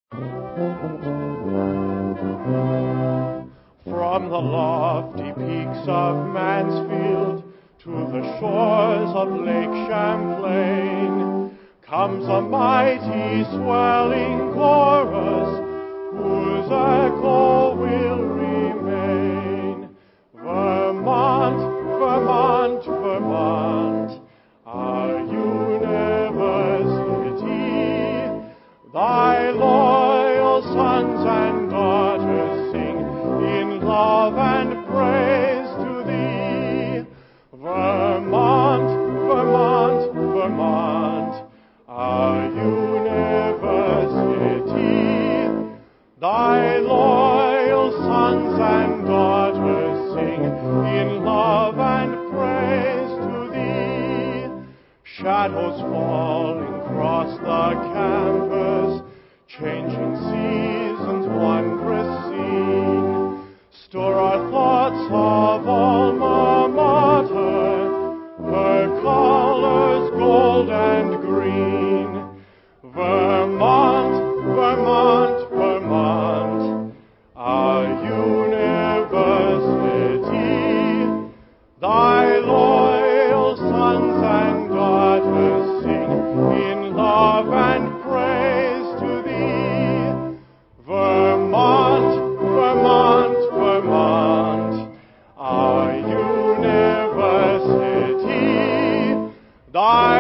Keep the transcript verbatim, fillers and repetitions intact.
From the lofty peaks of Mansfield to the shores of Lake Champlain comes a mighty swelling chorus whose echo will remain. Vermont, Vermont, Vermont, our university, thy loyal sons and daughters sing in love and praise to thee. Vermont, Vermont, Vermont, our university, thy loyal sons and daughters sing in love and praise to thee. Shadows falling across the campus, changing seasons, wondrous scene. Store our thoughts of alma mater, her colors gold and green. Vermont, Vermont, Vermont, our university, thy loyal sons and daughters sing in love and praise to thee. Vermont, Vermont, Vermont, our university, thy